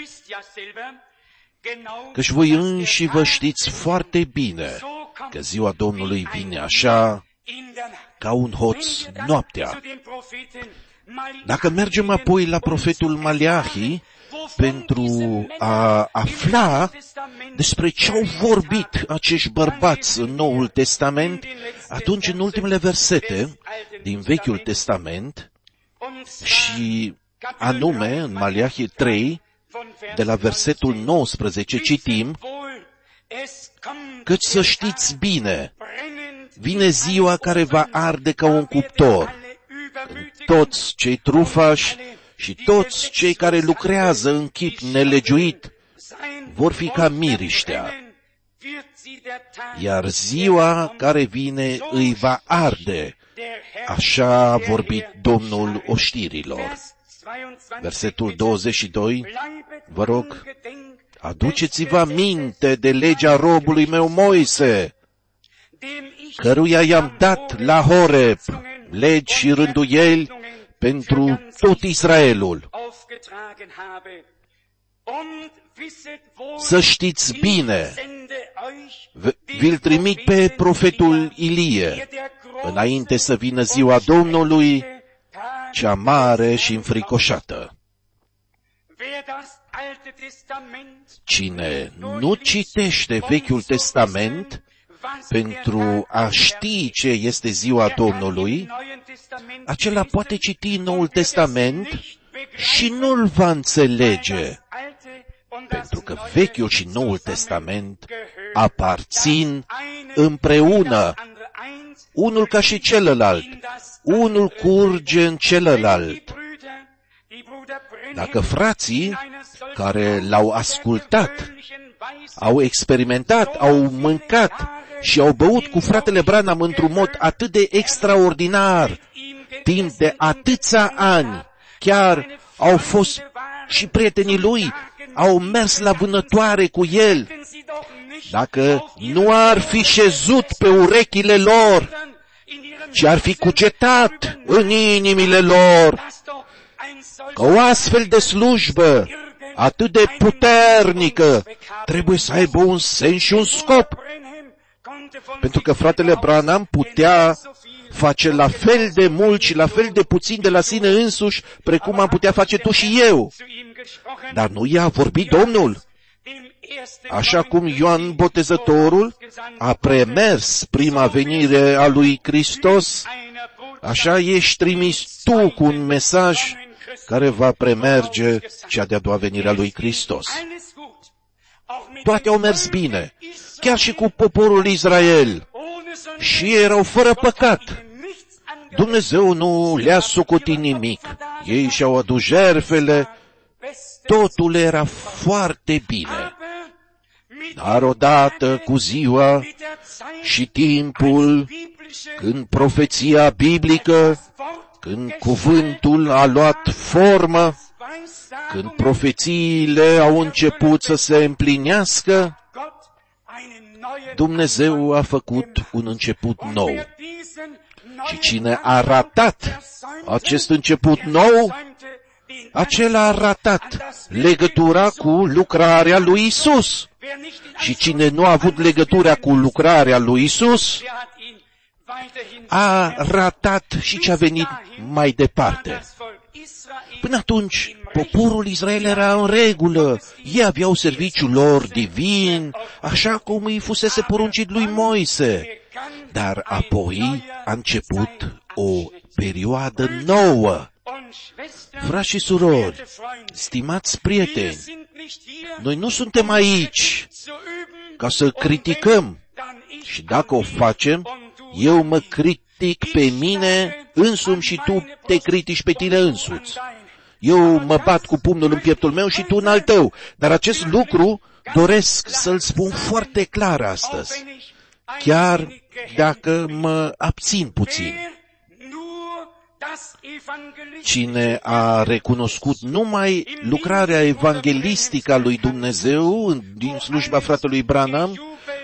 căci voi înși vă știți foarte bine că ziua Domnului vine așa ca un hoț noaptea. Dacă mergem apoi la profetul Maleahi pentru a afla despre ce au vorbit acești bărbați în Noul Testament, atunci în ultimele versete din Vechiul Testament și anume în Maleahi 3, de la versetul 19 citim, căci să știți bine, vine ziua care va arde ca un cuptor, când toți cei trufași și toți cei care lucrează în chip nelegiuit vor fi ca miriștea, iar ziua care vine îi va arde, așa a vorbit Domnul oștirilor. Versetul 22, vă rog, aduceți-vă aminte de legea robului meu Moise, căruia i-am dat la Horeb legi și rânduieli pentru tot Israelul. Să știți bine, vi-l trimit pe profetul Ilie, înainte să vină ziua Domnului, cea mare și înfricoșată. Cine nu citește Vechiul Testament pentru a ști ce este ziua Domnului, acela poate citi Noul Testament și nu-l va înțelege, pentru că Vechiul și Noul Testament aparțin împreună, unul ca și celălalt, unul curge în celălalt. Dacă frații care l-au ascultat, au experimentat, au mâncat și au băut cu fratele Branham într-un mod atât de extraordinar, timp de atâția ani, chiar au fost și prietenii lui, au mers la vânătoare cu el, dacă nu ar fi șezut pe urechile lor, ci ar fi cugetat în inimile lor, că o astfel de slujbă atât de puternică trebuie să aibă un sens și un scop. Pentru că fratele Branham putea face la fel de mult și la fel de puțin de la sine însuși, precum am putea face tu și eu. Dar nu i-a vorbit Domnul. Așa cum Ioan Botezătorul a premers prima venire a lui Hristos, așa ești trimis tu cu un mesaj care va premerge cea de-a doua venire a lui Hristos. Toate au mers bine, chiar și cu poporul Israel, și ei erau fără păcat. Dumnezeu nu le-a socotit nimic. Ei și-au adus jertfele, totul era foarte bine. Dar odată cu ziua și timpul, când profeția biblică, când cuvântul a luat formă, când profețiile au început să se împlinească, Dumnezeu a făcut un început nou. Și cine a ratat acest început nou, acela a ratat legătura cu lucrarea lui Isus. Și cine nu a avut legătura cu lucrarea lui Isus, a ratat și ce a venit mai departe. Până atunci, poporul Israel era în regulă, ei aveau serviciul lor divin, așa cum îi fusese poruncit lui Moise. Dar apoi a început o perioadă nouă. Frați și surori, stimați prieteni, noi nu suntem aici ca să criticăm. Și dacă o facem, eu mă critic pe mine însumi și tu te critici pe tine însuți. Eu mă bat cu pumnul în pieptul meu și tu în al tău. Dar acest lucru doresc să-l spun foarte clar astăzi, chiar dacă mă abțin puțin. Cine a recunoscut numai lucrarea evanghelistică a lui Dumnezeu din slujba fratelui Branham,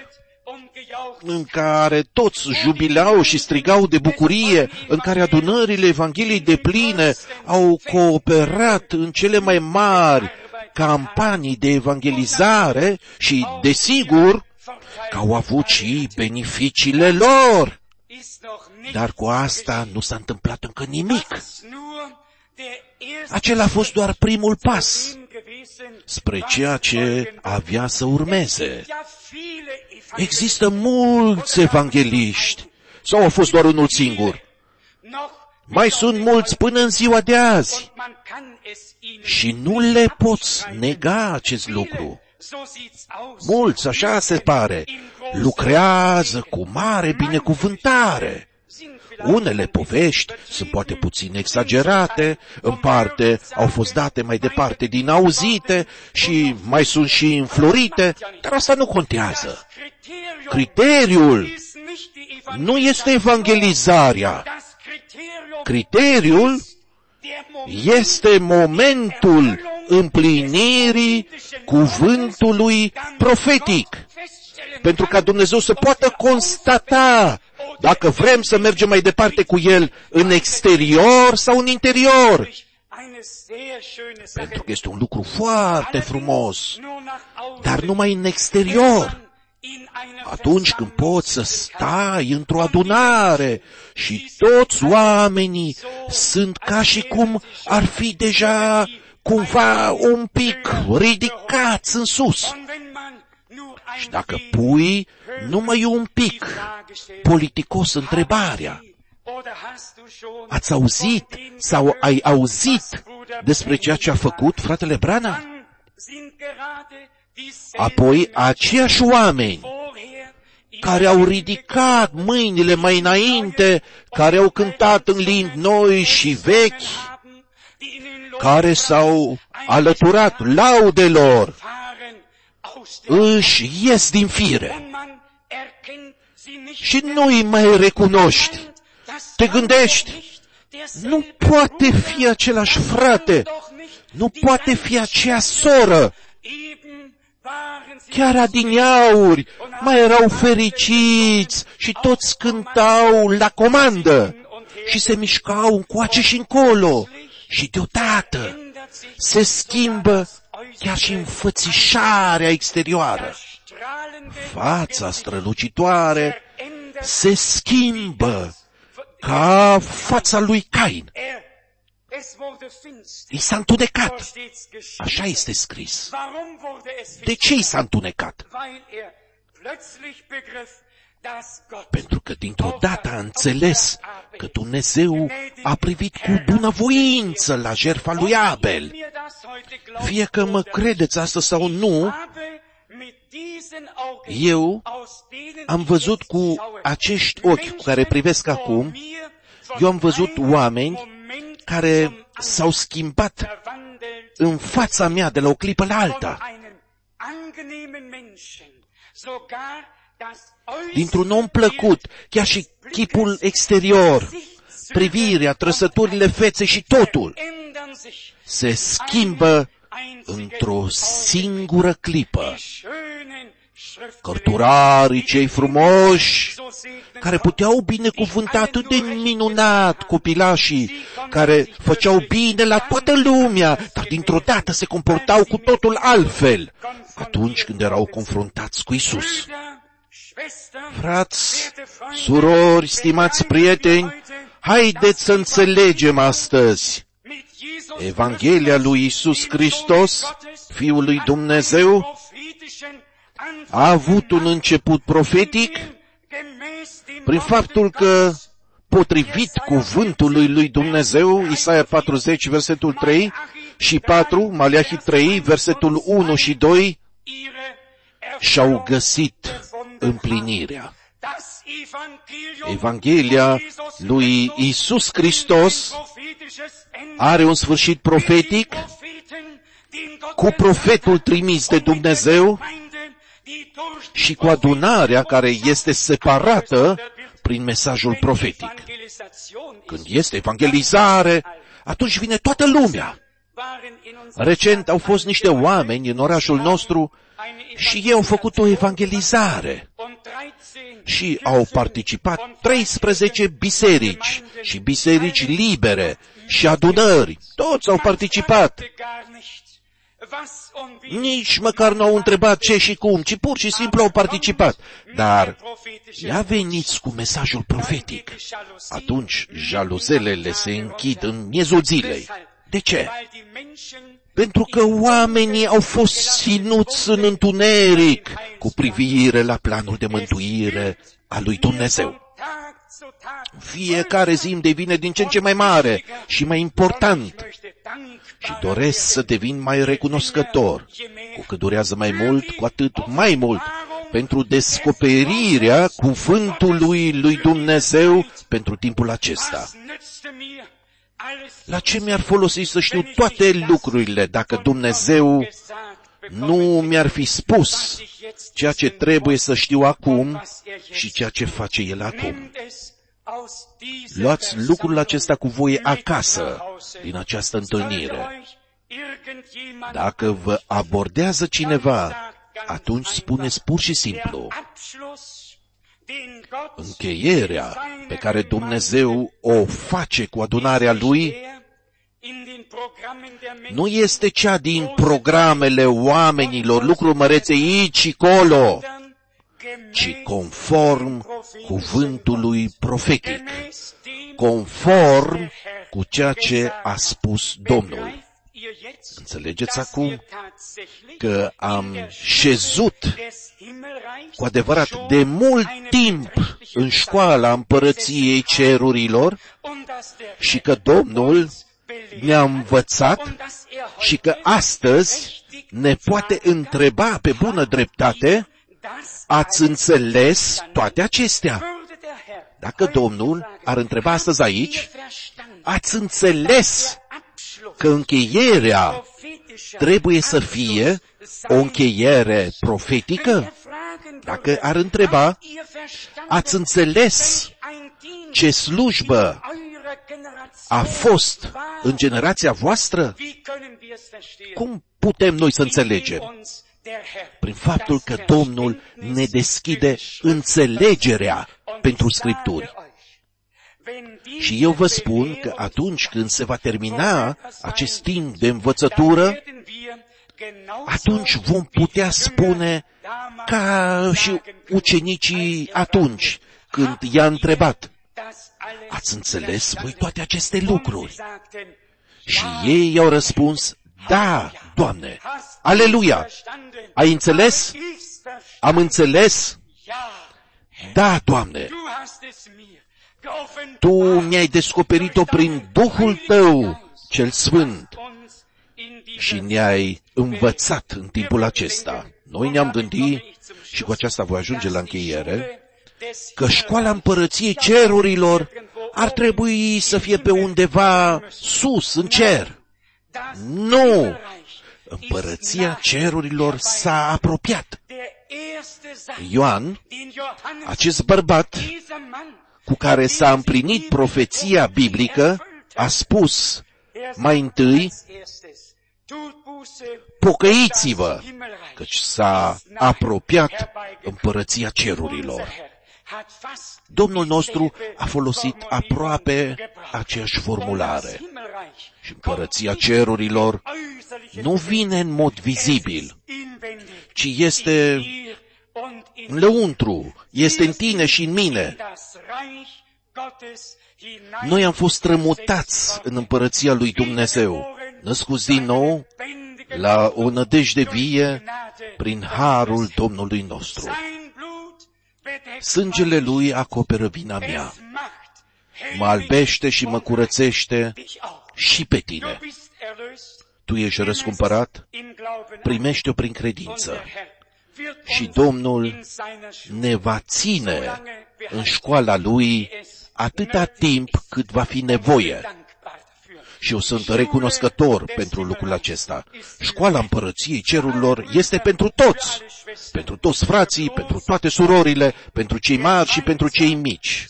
în care toți jubilau și strigau de bucurie, în care adunările Evangheliei depline au cooperat în cele mai mari campanii de evangelizare și, desigur, că au avut și beneficiile lor. Dar cu asta nu s-a întâmplat încă nimic. Acela a fost doar primul pas spre ceea ce avea să urmeze. Există mulți evangeliști, sau a fost doar unul singur? Mai sunt mulți până în ziua de azi și nu le poți nega acest lucru. Mulți, așa se pare, lucrează cu mare binecuvântare. Unele povești sunt poate puțin exagerate, în parte au fost date mai departe din auzite și mai sunt și înflorite, dar asta nu contează. Criteriul nu este evangelizarea. Criteriul este momentul împlinirii cuvântului profetic, pentru ca Dumnezeu să poată constata dacă vrem să mergem mai departe cu El în exterior sau în interior. Pentru că este un lucru foarte frumos, dar numai în exterior. Atunci când poți să stai într-o adunare și toți oamenii sunt ca și cum ar fi deja cumva un pic ridicați în sus. Și dacă pui numai un pic politicos întrebarea, ați auzit sau ai auzit despre ceea ce a făcut fratele Branham? Apoi aceiași oameni care au ridicat mâinile mai înainte, care au cântat în limbi noi și vechi, care s-au alăturat laudelor, își ies din fire și nu îi mai recunoști. Te gândești, nu poate fi același frate, nu poate fi aceea soră. Chiar adineauri mai erau fericiți și toți cântau la comandă și se mișcau încoace și încolo. Și deodată se schimbă chiar și înfățișarea exterioară. Fața strălucitoare se schimbă ca fața lui Cain. I s-a întunecat. Așa este scris. De ce i s-a întunecat? Pentru că dintr-o dată a înțeles că Dumnezeu a privit cu bunăvoință la jertfa lui Abel. Fie că mă credeți asta sau nu, eu am văzut cu acești ochi cu care privesc acum, eu am văzut oameni care s-au schimbat în fața mea de la o clipă la alta. Dintr-un om plăcut, chiar și chipul exterior, privirea, trăsăturile feței și totul se schimbă într-o singură clipă. Cărturarii cei frumoși, care puteau binecuvânta atât de minunat copilașii, care făceau bine la toată lumea, dar dintr-o dată se comportau cu totul altfel atunci când erau confruntați cu Isus. Frați, surori, stimați prieteni, haideți să înțelegem astăzi. Evanghelia lui Isus Hristos, Fiul lui Dumnezeu, a avut un început profetic prin faptul că, potrivit cuvântului lui Dumnezeu, Isaia 40, versetul 3 și 4, Maleahi 3, versetul 1 și 2, și-au găsit împlinirea. Evanghelia lui Isus Hristos are un sfârșit profetic cu profetul trimis de Dumnezeu și cu adunarea care este separată prin mesajul profetic. Când este evangelizare, atunci vine toată lumea. Recent au fost niște oameni în orașul nostru și ei au făcut o evangelizare și au participat 13 biserici și biserici libere și adunări. Toți au participat. Nici măcar nu au întrebat ce și cum, ci pur și simplu au participat. Dar ia veniți cu mesajul profetic. Atunci jaluzelele se închid în miezul zilei. De ce? Pentru că oamenii au fost ținuți în întuneric cu privire la planul de mântuire a lui Dumnezeu. Fiecare zi îmi devine din ce în ce mai mare și mai important și doresc să devin mai recunoscător. Cu cât durează mai mult, cu atât mai mult, pentru descoperirea cuvântului lui Dumnezeu pentru timpul acesta. La ce mi-ar folosi să știu toate lucrurile dacă Dumnezeu nu mi-ar fi spus ceea ce trebuie să știu acum și ceea ce face El acum? Luați lucrul acesta cu voi acasă, din această întâlnire. Dacă vă abordează cineva, atunci spuneți pur și simplu: încheierea pe care Dumnezeu o face cu adunarea Lui nu este cea din programele oamenilor, lucruri mărețe aici și colo, ci conform cuvântului profetic, conform cu ceea ce a spus Domnul. Înțelegeți acum că am șezut cu adevărat de mult timp în școala împărăției cerurilor și că Domnul ne-a învățat și că astăzi ne poate întreba pe bună dreptate: ați înțeles toate acestea? Dacă Domnul ar întreba astăzi aici: ați înțeles că încheierea trebuie să fie o încheiere profetică? Dacă ar întreba: ați înțeles ce slujbă a fost în generația voastră? Cum putem noi să înțelegem? Prin faptul că Domnul ne deschide înțelegerea pentru Scripturi. Și eu vă spun că atunci când se va termina acest timp de învățătură, atunci vom putea spune ca și ucenicii atunci când i-a întrebat: ați înțeles voi toate aceste lucruri? Și ei i-au răspuns: da, Doamne, aleluia! Ai înțeles? Am înțeles? Da, Doamne! Tu mi-ai descoperit-o prin Duhul Tău cel Sfânt și ne-ai învățat în timpul acesta. Noi ne-am gândit, și cu aceasta voi ajunge la încheiere, că școala împărăției cerurilor ar trebui să fie pe undeva sus, în cer. Nu! Împărăția cerurilor s-a apropiat. Ioan, acest bărbat cu care s-a împlinit profeția biblică, a spus mai întâi, pocăiți-vă, căci s-a apropiat împărăția cerurilor. Domnul nostru a folosit aproape aceeași formulare. Și împărăția cerurilor nu vine în mod vizibil, ci este în lăuntru, este în tine și în mine. Noi am fost strămutați în împărăția lui Dumnezeu, născuți din nou la o nădejde vie prin harul Domnului nostru. Sângele Lui acoperă vina mea, mă albește și mă curățește și pe tine. Tu ești răscumpărat, primește-o prin credință. Și Domnul ne va ține în școala Lui atâta timp cât va fi nevoie. Și eu sunt recunoscător pentru lucrul acesta. Școala împărăției cerurilor este pentru toți frații, pentru toate surorile, pentru cei mari și pentru cei mici.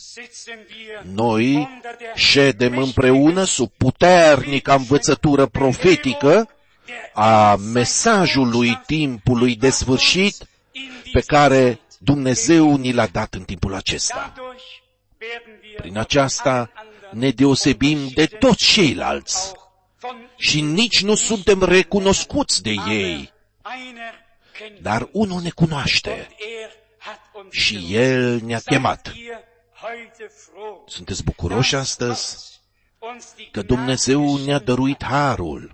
Noi ședem împreună sub puternica învățătură profetică a mesajului timpului de sfârșit pe care Dumnezeu ni l-a dat în timpul acesta. Prin aceasta ne deosebim de toți ceilalți și nici nu suntem recunoscuți de ei, dar unul ne cunoaște și El ne-a chemat. Sunteți bucuroși astăzi că Dumnezeu ne-a dăruit harul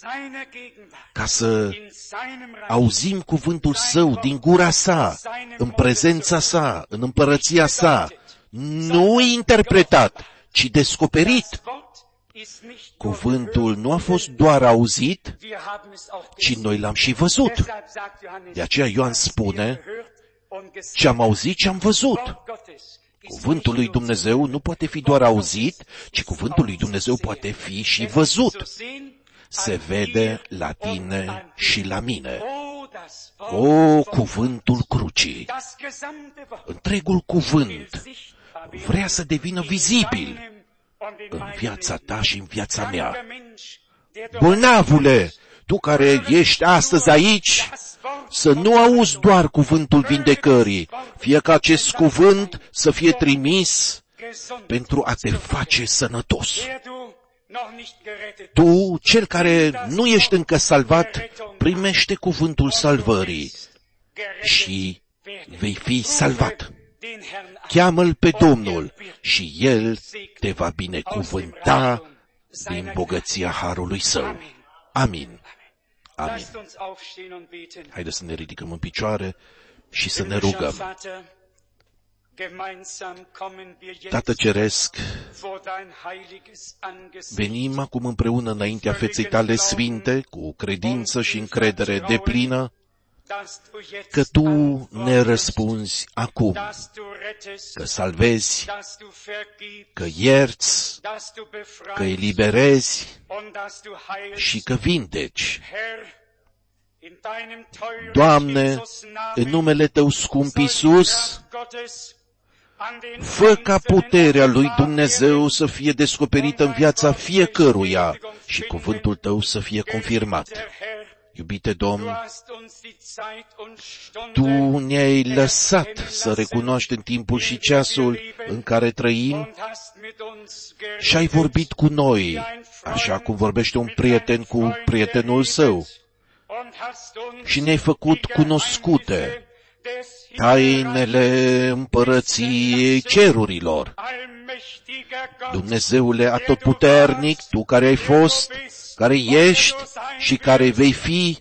ca să auzim cuvântul Său din gura Sa, în prezența Sa, în împărăția Sa, nu interpretat, ci descoperit. Cuvântul nu a fost doar auzit, ci noi l-am și văzut. De aceea Ioan spune, ce am auzit, ce am văzut. Cuvântul lui Dumnezeu nu poate fi doar auzit, ci cuvântul lui Dumnezeu poate fi și văzut. Se vede la tine și la mine. O, cuvântul crucii! Întregul cuvânt vrea să devină vizibil în viața ta și în viața mea. Bolnavule, tu care ești astăzi aici, să nu auzi doar cuvântul vindecării, fie ca acest cuvânt să fie trimis pentru a te face sănătos. Tu, cel care nu ești încă salvat, primește cuvântul salvării și vei fi salvat. Cheamă-L pe Domnul și El te va binecuvânta din bogăția harului Său. Amin. Amin. Haideți să ne ridicăm în picioare și să ne rugăm. Tată Ceresc, venim acum împreună înaintea feței Tale sfinte, cu credință și încredere deplină, că Tu ne răspunzi acum, că salvezi, că ierți, că eliberezi și că vindeci. Doamne, în numele Tău scump Iisus, fă ca puterea lui Dumnezeu să fie descoperită în viața fiecăruia și cuvântul Tău să fie confirmat. Iubite Domn, Tu ne-ai lăsat să recunoaștem timpul și ceasul în care trăim și ai vorbit cu noi, așa cum vorbește un prieten cu prietenul său, și ne-ai făcut cunoscute tainele împărăției cerurilor. Dumnezeule atotputernic, Tu care ai fost, care ești și care vei fi,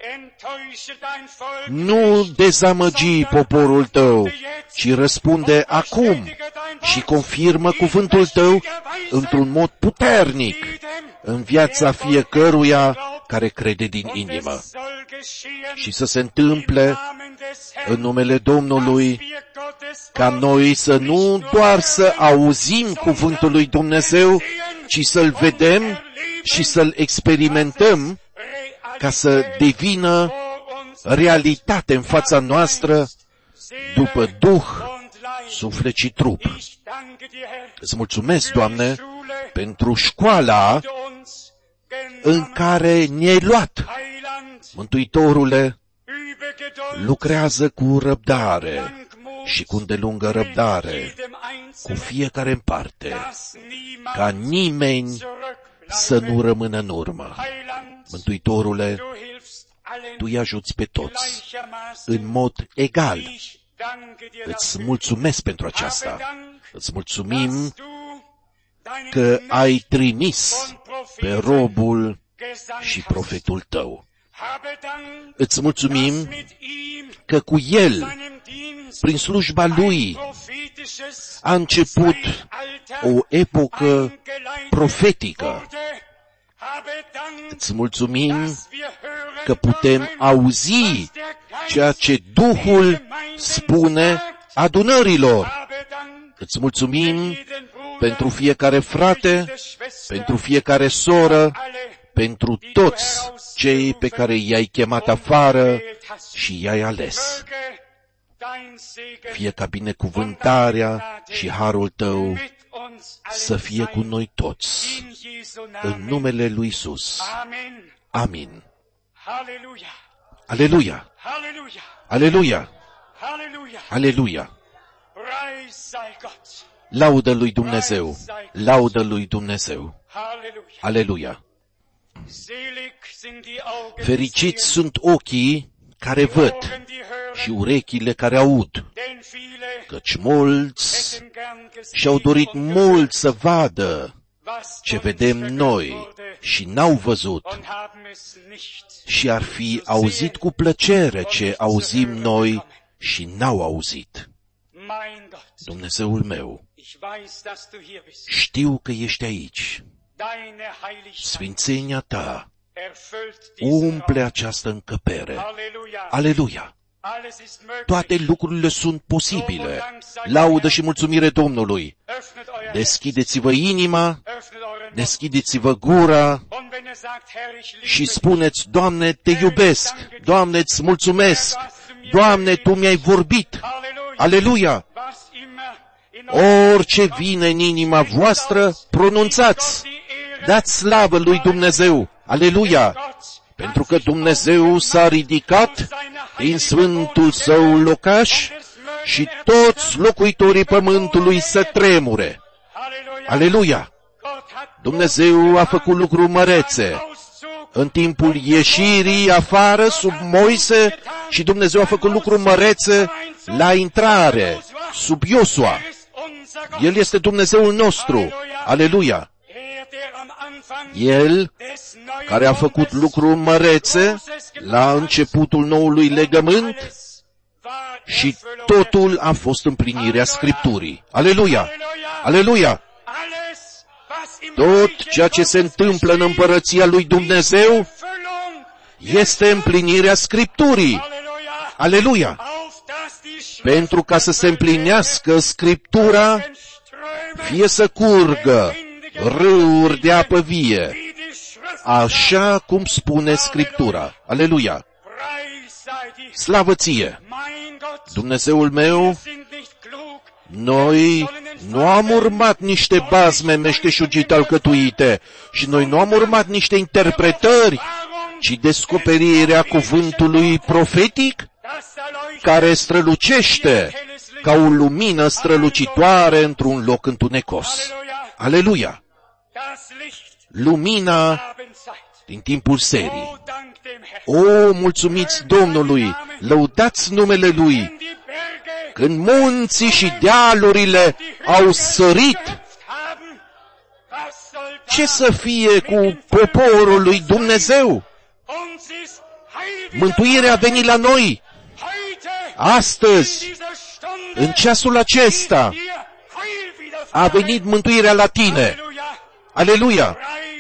nu dezamăgi poporul Tău, ci răspunde acum și confirmă cuvântul Tău într-un mod puternic în viața fiecăruia care crede din inimă. Și să se întâmple în numele Domnului ca noi să nu doar să auzim cuvântul lui Dumnezeu, ci să-l vedem și să-l experimentăm ca să devină realitate în fața noastră după Duh, suflet și trup. Îți mulțumesc, Doamne, pentru școala în care ne-ai luat. Mântuitorule, lucrează cu răbdare și cu îndelungă răbdare, cu fiecare în parte, ca nimeni să nu rămână în urmă. Mântuitorule, Tu îi ajuți pe toți, în mod egal. Îți mulțumesc pentru aceasta. Îți mulțumim că ai trimis pe robul și profetul Tău. Îți mulțumim că cu el, prin slujba lui, a început o epocă profetică. Îți mulțumim că putem auzi ceea ce Duhul spune adunărilor. Îți mulțumim pentru fiecare frate, pentru fiecare soră, pentru toți cei pe care i-ai chemat afară și i-ai ales. Fie ca binecuvântarea și harul Tău să fie cu noi toți. În numele lui Iisus. Amin. Aleluia! Aleluia! Aleluia! Laudă lui Dumnezeu! Laudă lui Dumnezeu! Aleluia! Fericiți sunt ochii care văd și urechile care aud, căci mulți și-au dorit mult să vadă ce vedem noi și n-au văzut și ar fi auzit cu plăcere ce auzim noi și n-au auzit. Dumnezeul meu, știu că ești aici. Sfințenia Ta umple această încăpere. Aleluia! Toate lucrurile sunt posibile. Laudă și mulțumire Domnului. Deschideți-vă inima, deschideți-vă gura și spuneți, Doamne, Te iubesc, Doamne, îți mulțumesc, Doamne, Tu mi-ai vorbit. Aleluia! Orice vine în inima voastră, pronunțați. Dați slavă lui Dumnezeu. Aleluia! Pentru că Dumnezeu s-a ridicat din sfântul Său locaș și toți locuitorii pământului să tremure. Aleluia! Dumnezeu a făcut lucruri mărețe în timpul ieșirii afară sub Moise și Dumnezeu a făcut lucruri mărețe la intrare sub Iosua. El este Dumnezeul nostru. Aleluia! El care a făcut lucruri mărețe la începutul noului legământ și totul a fost împlinirea Scripturii. Aleluia! Aleluia! Tot ceea ce se întâmplă în împărăția lui Dumnezeu este împlinirea Scripturii. Aleluia! Pentru ca să se împlinească Scriptura, fie să curgă râuri de apă vie, așa cum spune Scriptura. Aleluia! Slavă Ție! Dumnezeul meu, noi nu am urmat niște basme meșteșugite alcătuite și noi nu am urmat niște interpretări, ci descoperirea cuvântului profetic care strălucește ca o lumină strălucitoare într-un loc întunecos. Aleluia! Lumina din timpul serii. O, mulțumiți Domnului, lăudați numele Lui, când munții și dealurile au sărit. Ce să fie cu poporul lui Dumnezeu? Mântuirea a venit la noi. Astăzi, în ceasul acesta, a venit mântuirea la tine. Aleluia!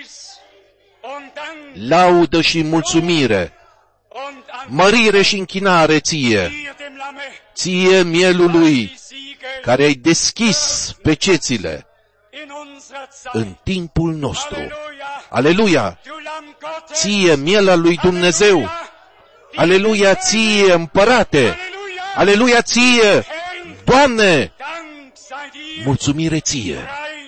Laudă și mulțumire, mărire și închinare Ție, Ție mielului, care ai deschis pecețile în timpul nostru. Aleluia! Ție, miela lui Dumnezeu! Aleluia ție, împărate! Aleluia ție, Doamne! Mulțumire ție!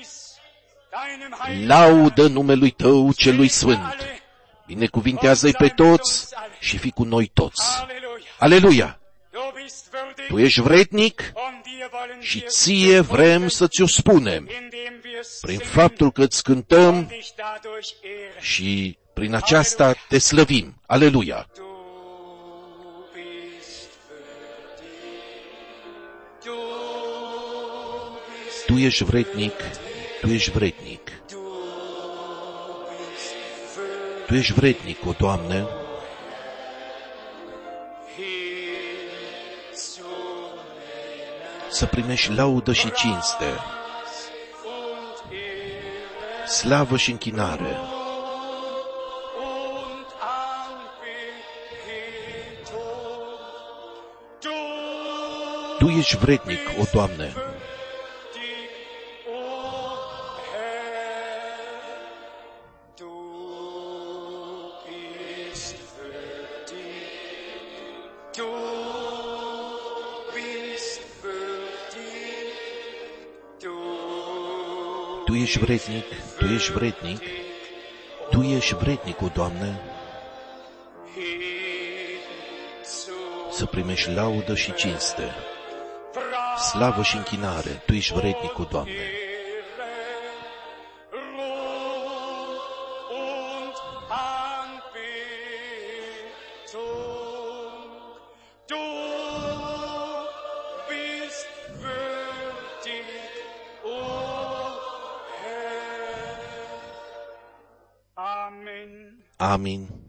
Laudă numelui Tău celui Sfânt! Binecuvintează-i pe toți și fii cu noi toți! Aleluia! Tu ești vrednic și ție vrem să ți-o spunem prin faptul că îți cântăm și prin aceasta te slăvim. Aleluia! Tu ești vrednic, tu ești vrednic. Tu ești vrednic, o Doamne, să primești laudă și cinste, slavă și închinare. Tu ești vrednic, o Doamne. Tu ești vrednic, Tu ești vrednic, Tu ești vrednic, o Doamne, să primești laudă și cinste, slavă și închinare. Tu ești vrednic, o Doamne. Amin.